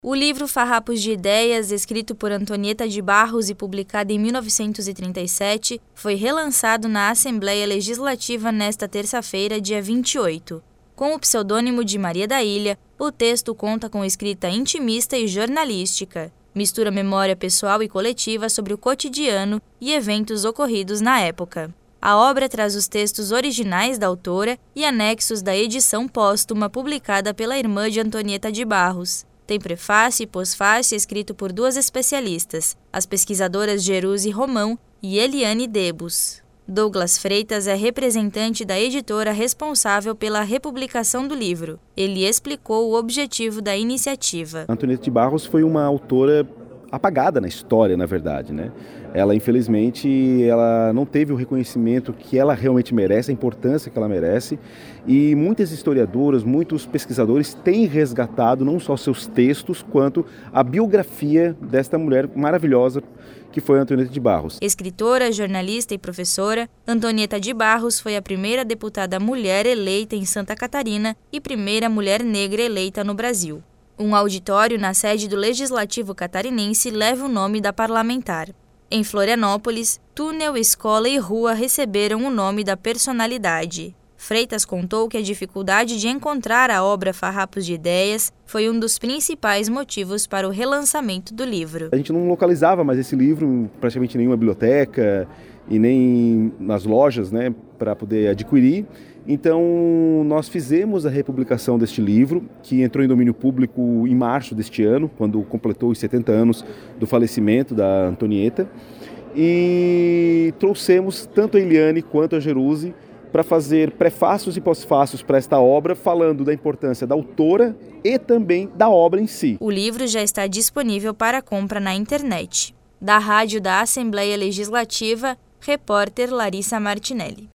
O livro Farrapos de Ideias, escrito por Antonieta de Barros e publicado em 1937, foi relançado na Assembleia Legislativa nesta terça-feira, dia 28. Com o pseudônimo de Maria da Ilha, o texto conta com escrita intimista e jornalística. Mistura memória pessoal e coletiva sobre o cotidiano e eventos ocorridos na época. A obra traz os textos originais da autora e anexos da edição póstuma publicada pela irmã de Antonieta de Barros. Tem prefácio e pós-fácio escrito por duas especialistas, as pesquisadoras Jerusi Romão e Eliane Debus. Douglas Freitas é representante da editora responsável pela republicação do livro. Ele explicou o objetivo da iniciativa. Antonieta de Barros foi uma autora apagada na história, na verdade, né? Ela, infelizmente, ela não teve o reconhecimento que ela realmente merece, a importância que ela merece, e muitas historiadoras, muitos pesquisadores têm resgatado não só seus textos, quanto a biografia desta mulher maravilhosa que foi Antonieta de Barros. Escritora, jornalista e professora, Antonieta de Barros foi a primeira deputada mulher eleita em Santa Catarina e primeira mulher negra eleita no Brasil. Um auditório na sede do Legislativo catarinense leva o nome da parlamentar. Em Florianópolis, túnel, escola e rua receberam o nome da personalidade. Freitas contou que a dificuldade de encontrar a obra Farrapos de Ideias foi um dos principais motivos para o relançamento do livro. A gente não localizava mais esse livro praticamente em nenhuma biblioteca e nem nas lojas, né, para poder adquirir. Então, nós fizemos a republicação deste livro, que entrou em domínio público em março deste ano, quando completou os 70 anos do falecimento da Antonieta, e trouxemos tanto a Eliane quanto a Jerusi para fazer prefácios e pós-fácios para esta obra, falando da importância da autora e também da obra em si. O livro já está disponível para compra na internet. Da Rádio da Assembleia Legislativa, repórter Larissa Martinelli.